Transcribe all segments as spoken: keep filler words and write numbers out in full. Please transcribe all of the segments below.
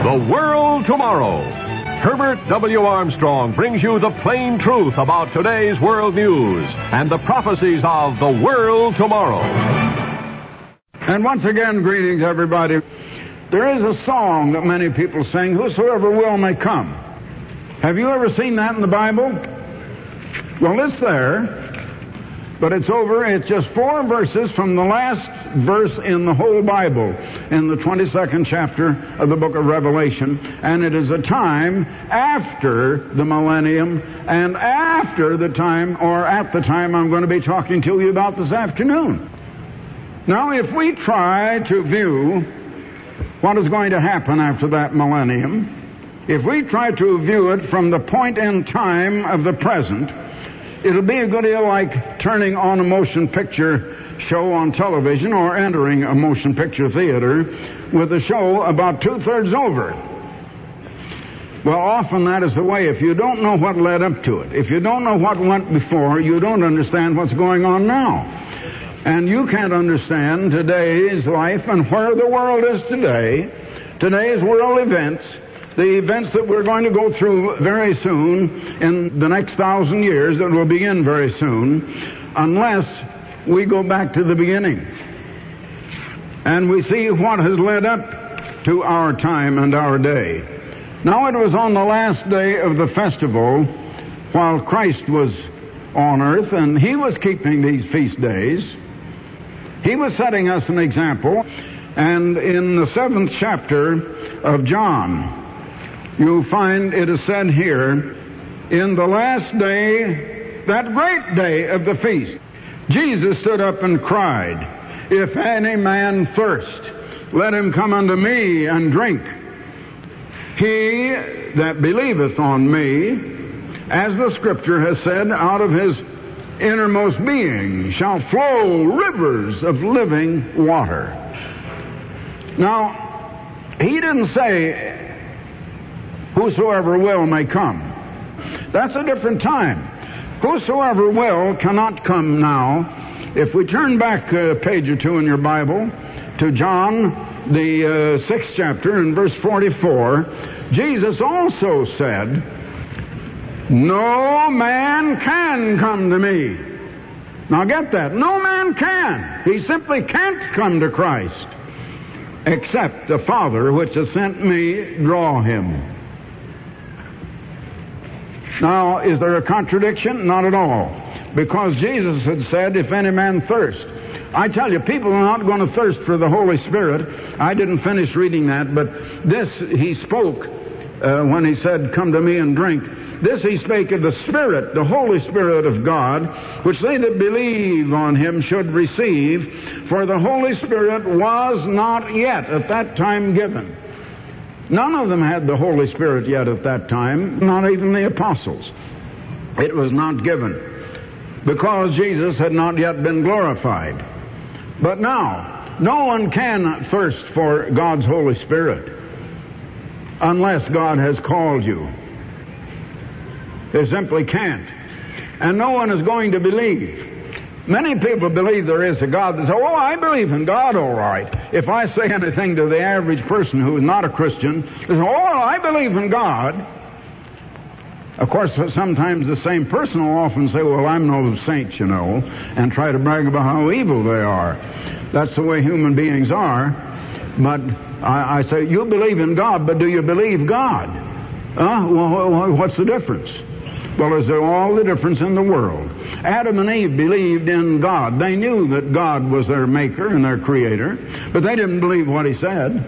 The World Tomorrow. Herbert W. Armstrong brings you the plain truth about today's world news and the prophecies of the world tomorrow. And once again, greetings, everybody. There is a song that many people sing, "Whosoever will may come." Have you ever seen that in the Bible? Well, it's there, but it's over. It's just four verses from the last verse in the whole Bible, in the twenty-second chapter of the book of Revelation. And it is a time after the millennium and after the time, or at the time I'm going to be talking to you about this afternoon. Now, if we try to view what is going to happen after that millennium, if we try to view it from the point in time of the present, it'll be a good deal like turning on a motion picture show on television or entering a motion picture theater with the show about two-thirds over. Well, often that is the way. If you don't know what led up to it, if you don't know what went before, you don't understand what's going on now. And you can't understand today's life and where the world is today, today's world events, the events that we're going to go through very soon, in the next thousand years that will begin very soon, unless we go back to the beginning and we see what has led up to our time and our day. Now, it was on the last day of the festival, while Christ was on earth and he was keeping these feast days, he was setting us an example. And in the seventh chapter of John, you'll find it is said here, in the last day, that great day of the feast, Jesus stood up and cried, "If any man thirst, let him come unto me and drink. He that believeth on me, as the Scripture has said, out of his innermost being shall flow rivers of living water." Now, he didn't say, "Whosoever will may come." That's a different time. Whosoever will cannot come now. If we turn back a page or two in your Bible to John, the uh, sixth chapter, in verse forty-four, Jesus also said, "No man can come to me." Now get that. No man can. He simply can't come to Christ, except the Father which has sent me draw him. Now, is there a contradiction? Not at all. Because Jesus had said, "If any man thirst." I tell you, people are not going to thirst for the Holy Spirit. I didn't finish reading that, but this he spoke uh, when he said, "Come to me and drink." This he spake of the Spirit, the Holy Spirit of God, which they that believe on him should receive, for the Holy Spirit was not yet at that time given. None of them had the Holy Spirit yet at that time, not even the apostles. It was not given, because Jesus had not yet been glorified. But now, no one can thirst for God's Holy Spirit unless God has called you. They simply can't. And no one is going to believe. Many people believe there is a God. They say, "Oh, I believe in God, all right." If I say anything to the average person who is not a Christian, they say, "Oh, I believe in God." Of course, sometimes the same person will often say, "Well, I'm no saint, you know," and try to brag about how evil they are. That's the way human beings are. But I, I say, you believe in God, but do you believe God? Huh? Well, what's the difference? Well, is there all the difference in the world? Adam and Eve believed in God. They knew that God was their maker and their creator, but they didn't believe what he said.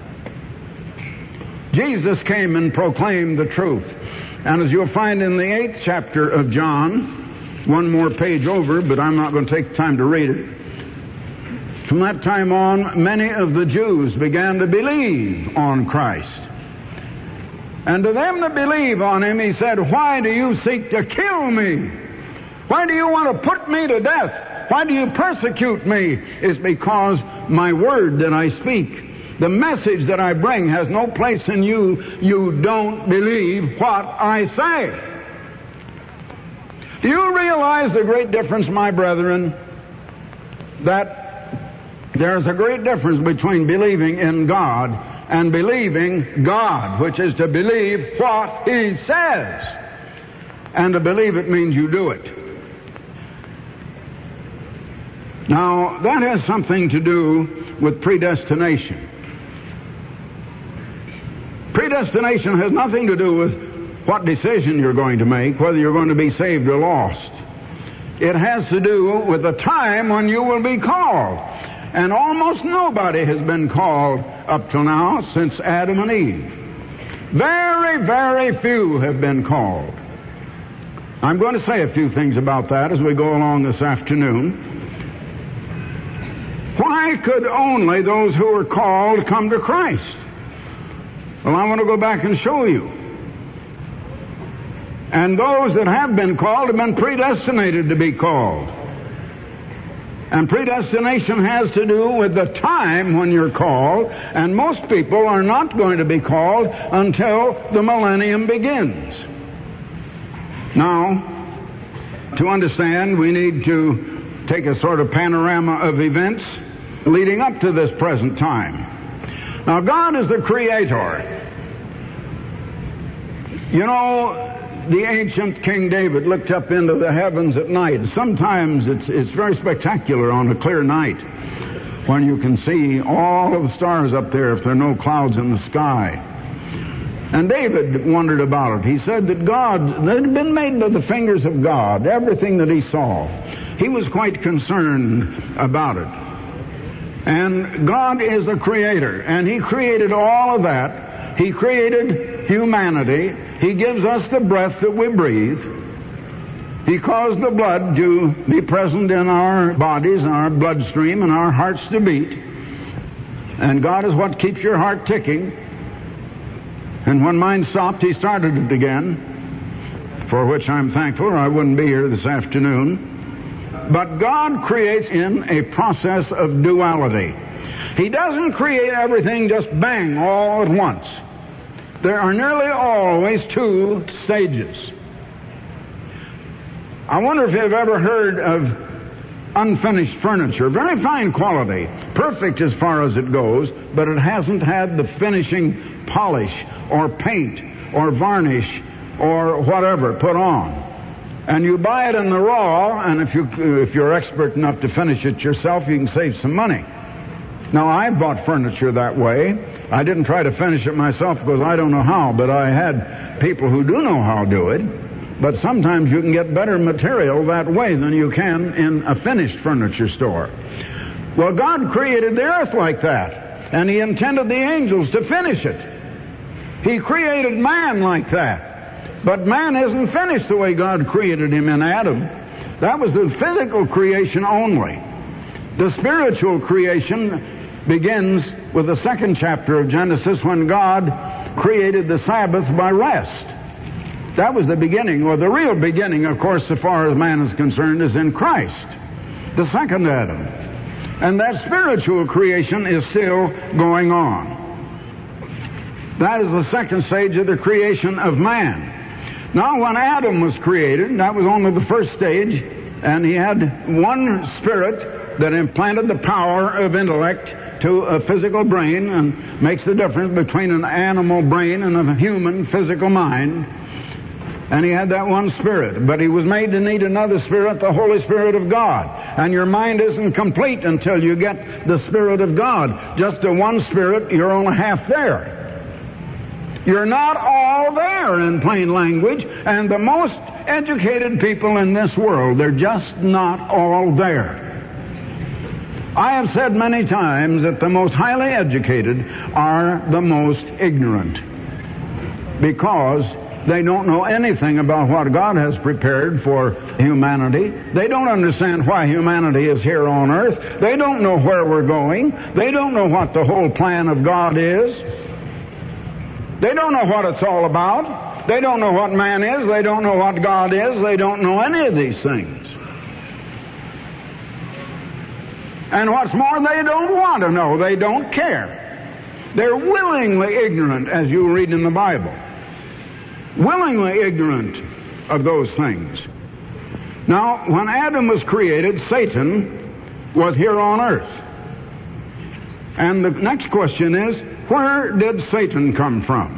Jesus came and proclaimed the truth. And as you'll find in the eighth chapter of John, one more page over, but I'm not going to take time to read it. From that time on, many of the Jews began to believe on Christ. And to them that believe on him, he said, "Why do you seek to kill me? Why do you want to put me to death? Why do you persecute me? It's because my word that I speak, the message that I bring, has no place in you. You don't believe what I say." Do you realize the great difference, my brethren, that There's a great difference between believing in God and believing God, which is to believe what He says. And to believe it means you do it. Now, that has something to do with predestination. Predestination has nothing to do with what decision you're going to make, whether you're going to be saved or lost. It has to do with the time when you will be called. And almost nobody has been called up till now since Adam and Eve. Very, very few have been called. I'm going to say a few things about that as we go along this afternoon. Why could only those who were called come to Christ? Well, I want to go back and show you. And those that have been called have been predestinated to be called. And predestination has to do with the time when you're called, and most people are not going to be called until the millennium begins. Now, to understand, we need to take a sort of panorama of events leading up to this present time. Now, God is the Creator. You know, the ancient King David looked up into the heavens at night. Sometimes it's, it's very spectacular on a clear night when you can see all of the stars up there if there are no clouds in the sky. And David wondered about it. He said that God, that had been made by the fingers of God, everything that he saw. He was quite concerned about it. And God is the Creator, and He created all of that. He created humanity. He gives us the breath that we breathe. He caused the blood to be present in our bodies, our bloodstream, and our hearts to beat. And God is what keeps your heart ticking. And when mine stopped, He started it again, for which I'm thankful, or I wouldn't be here this afternoon. But God creates in a process of duality. He doesn't create everything just bang all at once. There are nearly always two stages. I wonder if you've ever heard of unfinished furniture. Very fine quality, perfect as far as it goes, but it hasn't had the finishing polish or paint or varnish or whatever put on. And you buy it in the raw, and if, you, if you're expert enough to finish it yourself, you can save some money. Now, I bought furniture that way. I didn't try to finish it myself because I don't know how, but I had people who do know how to do it. But sometimes you can get better material that way than you can in a finished furniture store. Well, God created the earth like that, and He intended the angels to finish it. He created man like that. But man isn't finished the way God created him in Adam. That was the physical creation only. The spiritual creation begins with the second chapter of Genesis when God created the Sabbath by rest. That was the beginning, or the real beginning, of course, so far as man is concerned, is in Christ, the second Adam. And that spiritual creation is still going on. That is the second stage of the creation of man. Now, when Adam was created, that was only the first stage, and he had one spirit that implanted the power of intellect to a physical brain and makes the difference between an animal brain and a human physical mind. And he had that one spirit, but he was made to need another spirit, the Holy Spirit of God. And your mind isn't complete until you get the Spirit of God. Just a one spirit, you're only half there. You're not all there, in plain language, and the most educated people in this world, they're just not all there. I have said many times that the most highly educated are the most ignorant, because they don't know anything about what God has prepared for humanity. They don't understand why humanity is here on earth. They don't know where we're going. They don't know what the whole plan of God is. They don't know what it's all about. They don't know what man is. They don't know what God is. They don't know any of these things. And what's more, they don't want to know. They don't care. They're willingly ignorant, as you read in the Bible. Willingly ignorant of those things. Now, when Adam was created, Satan was here on earth. And the next question is, where did Satan come from?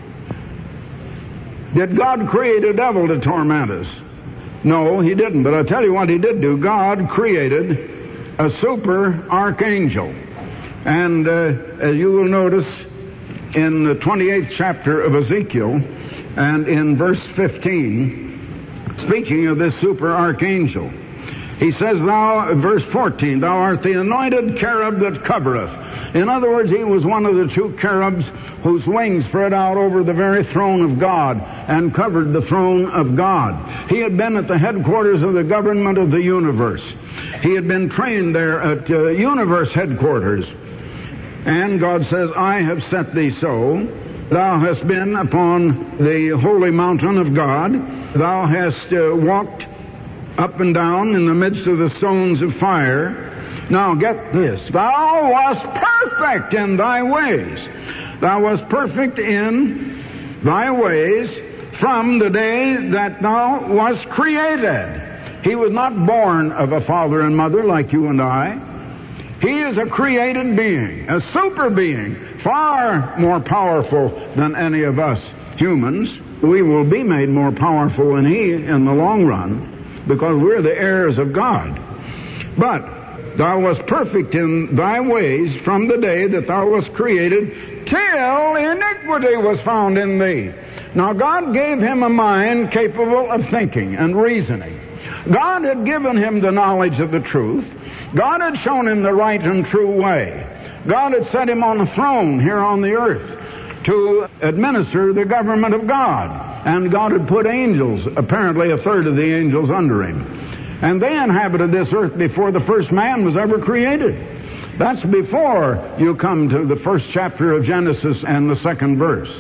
Did God create a devil to torment us? No, he didn't. But I'll tell you what he did do. God created a super archangel. And uh, as you will notice in the twenty-eighth chapter of Ezekiel and in verse fifteen, speaking of this super archangel, he says, thou, verse fourteen, thou art the anointed cherub that covereth. In other words, he was one of the two cherubs whose wings spread out over the very throne of God and covered the throne of God. He had been at the headquarters of the government of the universe. He had been trained there at uh, universe headquarters. And God says, I have set thee so. Thou hast been upon the holy mountain of God. Thou hast uh, walked up and down in the midst of the stones of fire. Now get this. Thou wast perfect in thy ways. Thou wast perfect in thy ways from the day that thou wast created. He was not born of a father and mother like you and I. He is a created being, a super being, far more powerful than any of us humans. We will be made more powerful than he in the long run, because we're the heirs of God. But thou wast perfect in thy ways from the day that thou wast created, till iniquity was found in thee. Now God gave him a mind capable of thinking and reasoning. God had given him the knowledge of the truth. God had shown him the right and true way. God had set him on a throne here on the earth to administer the government of God. And God had put angels, apparently a third of the angels, under him. And they inhabited this earth before the first man was ever created. That's before you come to the first chapter of Genesis and the second verse.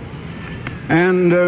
And uh,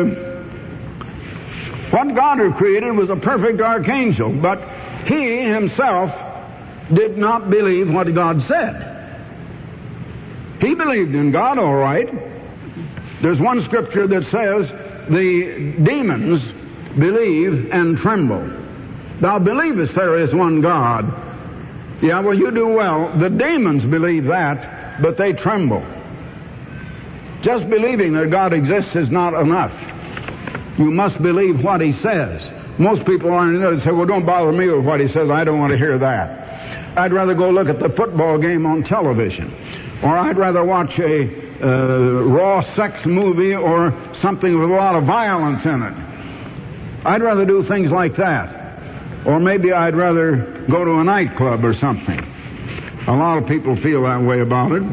what God had created was a perfect archangel, but he himself did not believe what God said. He believed in God, all right. There's one scripture that says, the demons believe and tremble. Thou believest there is one God. Yeah, well, you do well. The demons believe that, but they tremble. Just believing that God exists is not enough. You must believe what he says. Most people aren't there. They say, well, don't bother me with what he says. I don't want to hear that. I'd rather go look at the football game on television. Or I'd rather watch a uh, raw sex movie or something with a lot of violence in it. I'd rather do things like that. Or maybe I'd rather go to a nightclub or something. A lot of people feel that way about it.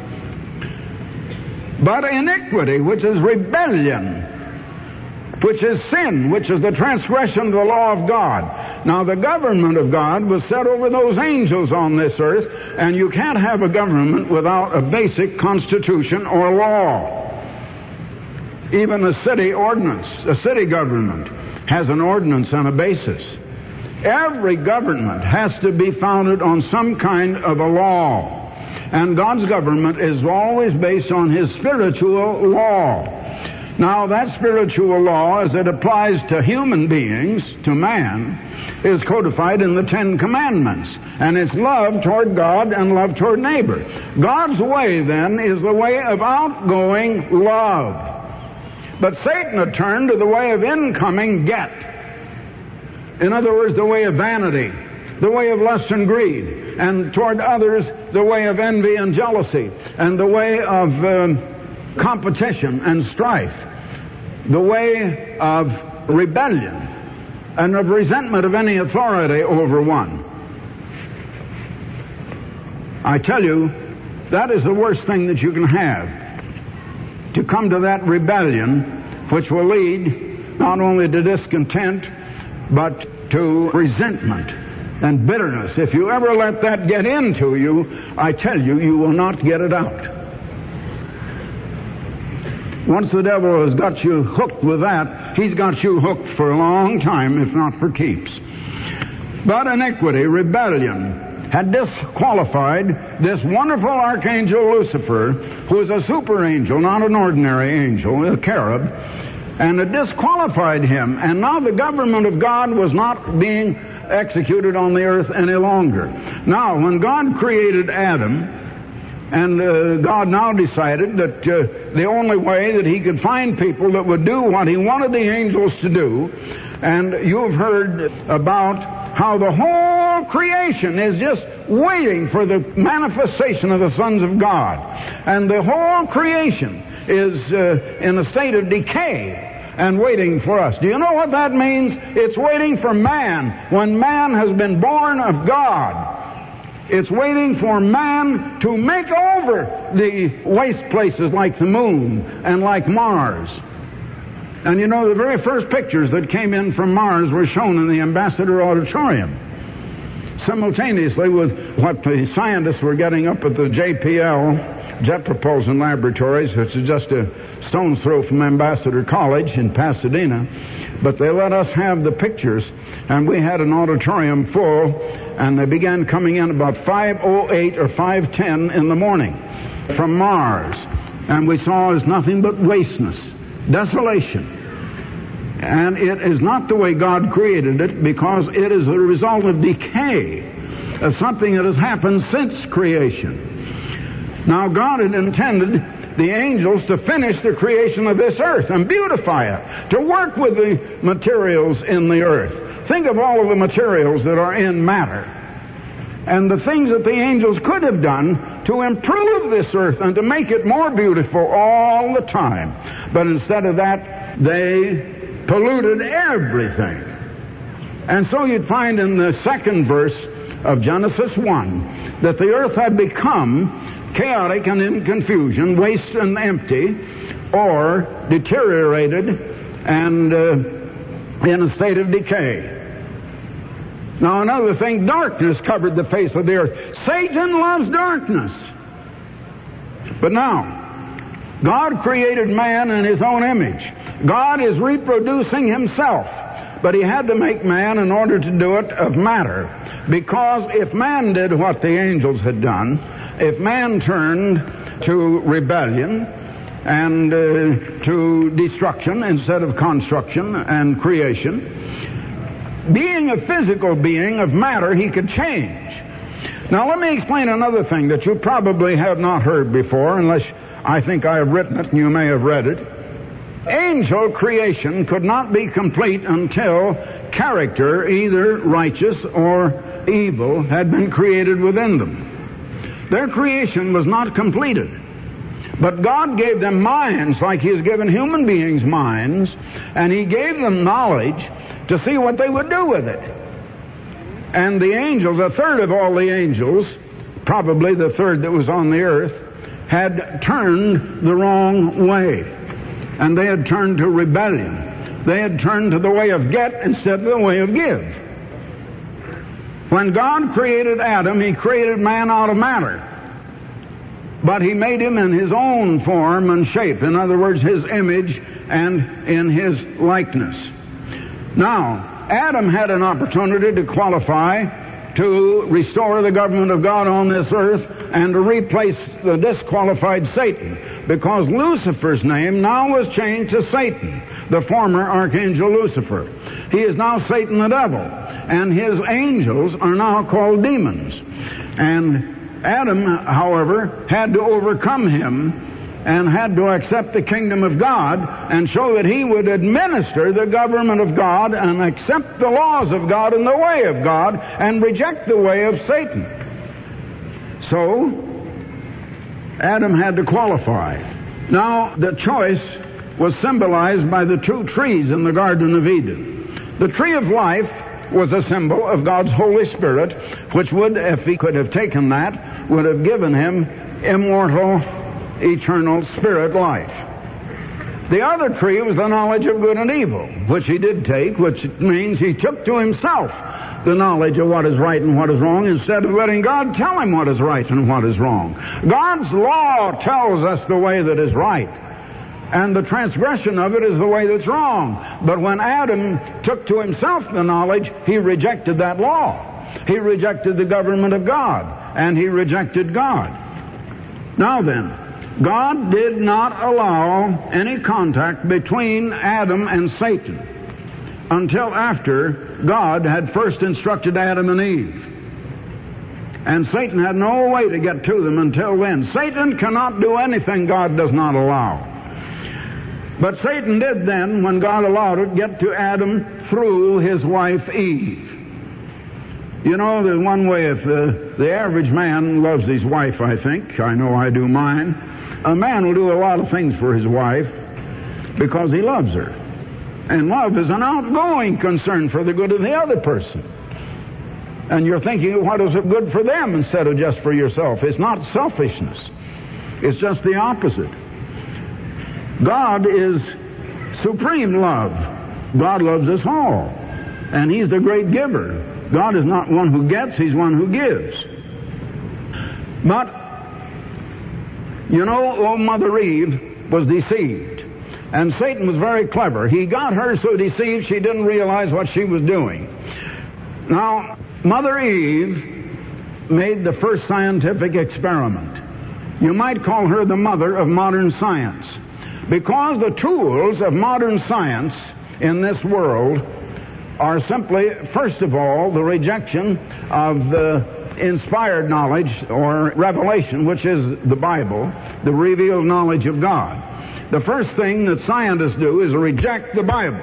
But iniquity, which is rebellion, which is sin, which is the transgression of the law of God. Now, the government of God was set over those angels on this earth, and you can't have a government without a basic constitution or law. Even a city ordinance, a city government, has an ordinance and a basis. Every government has to be founded on some kind of a law. And God's government is always based on his spiritual law. Now, that spiritual law, as it applies to human beings, to man, is codified in the Ten Commandments. And it's love toward God and love toward neighbor. God's way, then, is the way of outgoing love. But Satan had turned to the way of incoming get. In other words, the way of vanity, the way of lust and greed, and toward others, the way of envy and jealousy, and the way of um, competition and strife, the way of rebellion and of resentment of any authority over one. I tell you, that is the worst thing that you can have, to come to that rebellion which will lead not only to discontent but to resentment and bitterness. If you ever let that get into you, I tell you, you will not get it out. Once the devil has got you hooked with that, he's got you hooked for a long time, if not for keeps. But iniquity, rebellion, had disqualified this wonderful archangel Lucifer, who is a super angel, not an ordinary angel, a cherub, and it disqualified him. And now the government of God was not being executed on the earth any longer. Now, when God created Adam, And uh, God now decided that uh, the only way that he could find people that would do what he wanted the angels to do, and you've heard about how the whole creation is just waiting for the manifestation of the sons of God. And the whole creation is uh, in a state of decay and waiting for us. Do you know what that means? It's waiting for man. When man has been born of God, it's waiting for man to make over the waste places like the moon and like Mars. And you know, the very first pictures that came in from Mars were shown in the Ambassador Auditorium, simultaneously with what the scientists were getting up at the J P L, Jet Propulsion Laboratories, which is just a stone's throw from Ambassador College in Pasadena. But they let us have the pictures, and we had an auditorium full, and they began coming in about five oh eight or five ten in the morning from Mars. And we saw as nothing but wasteness, desolation. And it is not the way God created it, because it is a result of decay, of something that has happened since creation. Now, God had intended the angels to finish the creation of this earth and beautify it, to work with the materials in the earth. Think of all of the materials that are in matter, and the things that the angels could have done to improve this earth and to make it more beautiful all the time. But instead of that, they polluted everything. And so you'd find in the second verse of Genesis one that the earth had become chaotic and in confusion, waste and empty, or deteriorated and uh, in a state of decay. Now, another thing, darkness covered the face of the earth. Satan loves darkness. But now, God created man in his own image. God is reproducing himself. But he had to make man in order to do it of matter. Because if man did what the angels had done, if man turned to rebellion and uh, to destruction instead of construction and creation, being a physical being of matter, he could change. Now let me explain another thing that you probably have not heard before, unless I think I have written it and you may have read it. Angel creation could not be complete until character, either righteous or evil, had been created within them. Their creation was not completed. But God gave them minds like He has given human beings minds, and He gave them knowledge to see what they would do with it. And the angels, a third of all the angels, probably the third that was on the earth, had turned the wrong way. And they had turned to rebellion. They had turned to the way of get instead of the way of give. When God created Adam, He created man out of matter. But He made him in His own form and shape. In other words, His image and in His likeness. Now, Adam had an opportunity to qualify to restore the government of God on this earth and to replace the disqualified Satan, because Lucifer's name now was changed to Satan, the former archangel Lucifer. He is now Satan the devil, and his angels are now called demons. And Adam, however, had to overcome him and had to accept the kingdom of God and show that he would administer the government of God and accept the laws of God and the way of God and reject the way of Satan. So, Adam had to qualify. Now, the choice was symbolized by the two trees in the Garden of Eden. The tree of life was a symbol of God's Holy Spirit, which would, if he could have taken that, would have given him immortal, eternal spirit life. The other tree was the knowledge of good and evil, which he did take, which means he took to himself the knowledge of what is right and what is wrong instead of letting God tell him what is right and what is wrong. God's law tells us the way that is right, and the transgression of it is the way that's wrong. But when Adam took to himself the knowledge, he rejected that law. He rejected the government of God, and he rejected God. Now then, God did not allow any contact between Adam and Satan until after God had first instructed Adam and Eve. And Satan had no way to get to them until then. Satan cannot do anything God does not allow. But Satan did then, when God allowed it, get to Adam through his wife Eve. You know, there's one way if the, the average man loves his wife, I think. I know I do mine. A man will do a lot of things for his wife because he loves her. And love is an outgoing concern for the good of the other person. And you're thinking, what is it good for them instead of just for yourself? It's not selfishness. It's just the opposite. God is supreme love. God loves us all. And He's the great giver. God is not one who gets, He's one who gives. But, you know, old Mother Eve was deceived. And Satan was very clever. He got her so deceived she didn't realize what she was doing. Now, Mother Eve made the first scientific experiment. You might call her the mother of modern science, because the tools of modern science in this world are simply, first of all, the rejection of the inspired knowledge or revelation, which is the Bible, the revealed knowledge of God. The first thing that scientists do is reject the Bible.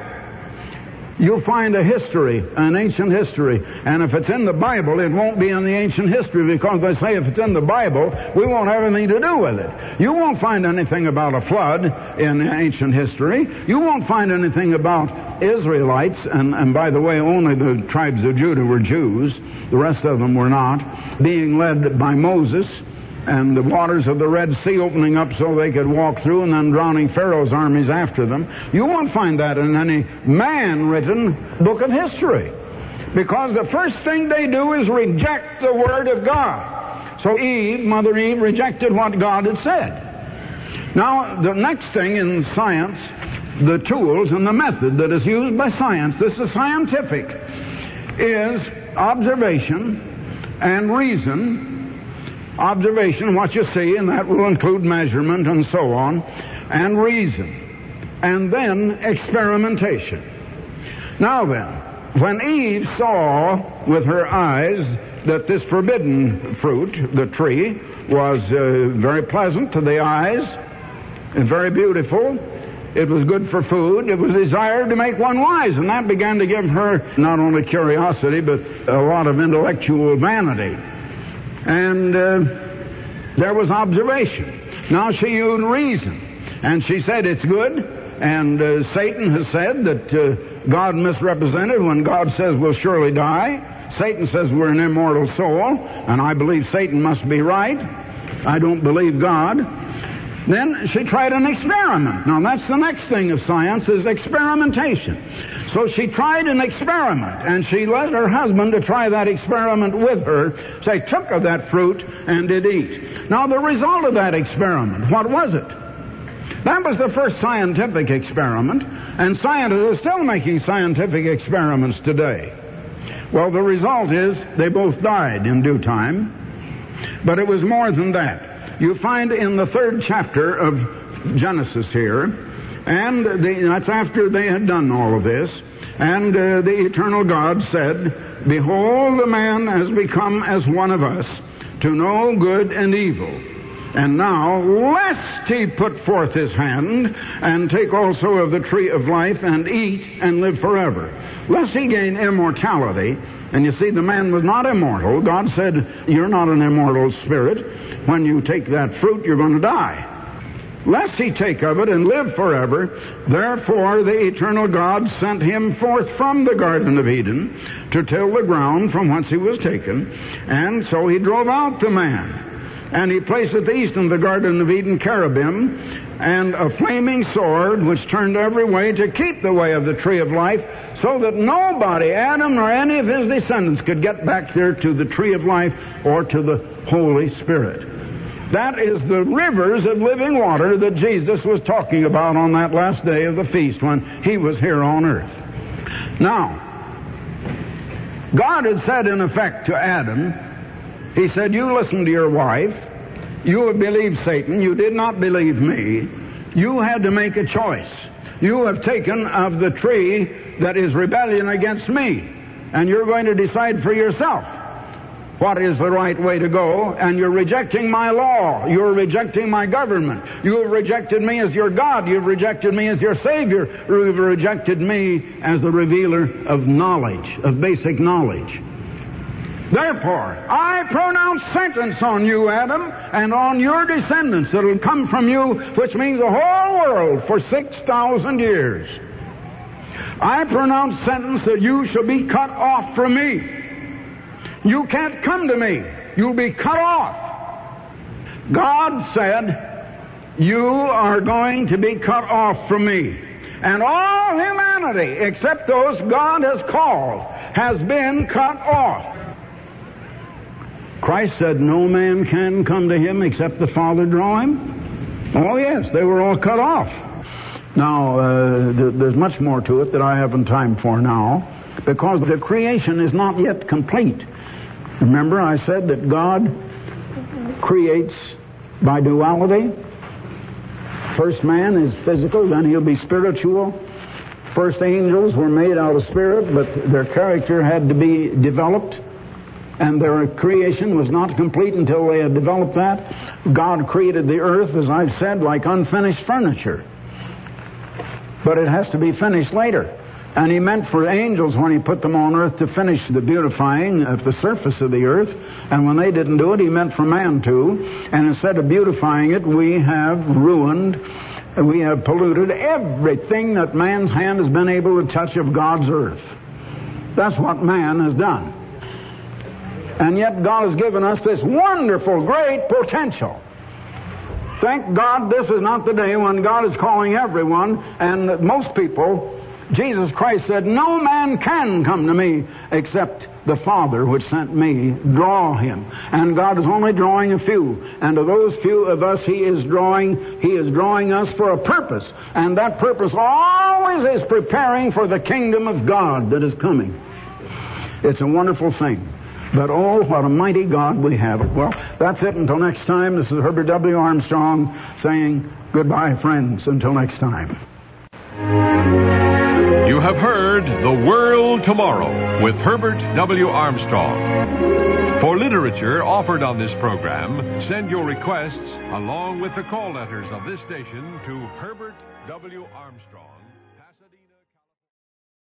You'll find a history, an ancient history, and if it's in the Bible, it won't be in the ancient history, because they say if it's in the Bible, we won't have anything to do with it. You won't find anything about a flood in ancient history. You won't find anything about Israelites, and, and by the way, only the tribes of Judah were Jews. The rest of them were not, being led by Moses, and the waters of the Red Sea opening up so they could walk through, and then drowning Pharaoh's armies after them. You won't find that in any man-written book of history, because the first thing they do is reject the Word of God. So Eve, Mother Eve, rejected what God had said. Now, the next thing in science, the tools and the method that is used by science, this is scientific, is observation and reason. Observation, what you see, and that will include measurement and so on, and reason, and then experimentation. Now then, when Eve saw with her eyes that this forbidden fruit, the tree, was uh, very pleasant to the eyes and very beautiful, it was good for food, it was desired to make one wise, and that began to give her not only curiosity, but a lot of intellectual vanity. And uh, there was observation. Now she used reason. And she said it's good. And uh, Satan has said that uh, God misrepresented when God says we'll surely die. Satan says we're an immortal soul. And I believe Satan must be right. I don't believe God. Then she tried an experiment. Now that's the next thing of science, is experimentation. So she tried an experiment, and she led her husband to try that experiment with her. So they took of that fruit and did eat. Now the result of that experiment, what was it? That was the first scientific experiment, and scientists are still making scientific experiments today. Well, the result is they both died in due time, but it was more than that. You find in the third chapter of Genesis here, and the, that's after they had done all of this, and uh, the eternal God said, "Behold, the man has become as one of us, to know good and evil. And now, lest he put forth his hand, and take also of the tree of life, and eat, and live forever. Lest he gain immortality." And you see, the man was not immortal. God said, "You're not an immortal spirit. When you take that fruit, you're going to die. Lest he take of it and live forever, therefore the eternal God sent him forth from the Garden of Eden to till the ground from whence he was taken. And so he drove out the man. And he placed at the east in the Garden of Eden cherubim and a flaming sword which turned every way to keep the way of the tree of life, so that nobody, Adam nor any of his descendants, could get back there to the tree of life or to the Holy Spirit." That is the rivers of living water that Jesus was talking about on that last day of the feast when he was here on earth. Now, God had said in effect to Adam, He said, "You listen to your wife. You have believed Satan. You did not believe me. You had to make a choice. You have taken of the tree that is rebellion against me, and you're going to decide for yourself. what is the right way to go, and you're rejecting my law. You're rejecting my government. You have rejected me as your God. You've rejected me as your Savior. You've rejected me as the revealer of knowledge, of basic knowledge. Therefore, I pronounce sentence on you, Adam, and on your descendants that will come from you, which means the whole world, for six thousand years. I pronounce sentence that you shall be cut off from me. You can't come to me. You'll be cut off. God said, you are going to be cut off from me. And all humanity, except those God has called, has been cut off. Christ said, no man can come to him except the Father draw him. Oh yes, they were all cut off. Now, uh, th- there's much more to it that I haven't time for now, because the creation is not yet complete. Remember, I said that God creates by duality. First man is physical, then he'll be spiritual. First angels were made out of spirit, but their character had to be developed, and their creation was not complete until they had developed that. God created the earth, as I've said, like unfinished furniture. But it has to be finished later. And he meant for angels, when he put them on earth, to finish the beautifying of the surface of the earth. And when they didn't do it, he meant for man to. And instead of beautifying it, we have ruined, we have polluted everything that man's hand has been able to touch of God's earth. That's what man has done. And yet God has given us this wonderful, great potential. Thank God this is not the day when God is calling everyone, and most people. Jesus Christ said, no man can come to me except the Father which sent me draw him. And God is only drawing a few. And of those few of us he is drawing, he is drawing us for a purpose. And that purpose always is preparing for the kingdom of God that is coming. It's a wonderful thing. But oh, what a mighty God we have. Well, that's it until next time. This is Herbert W. Armstrong saying goodbye, friends, until next time. You have heard The World Tomorrow with Herbert W. Armstrong. For literature offered on this program, send your requests along with the call letters of this station to Herbert W. Armstrong.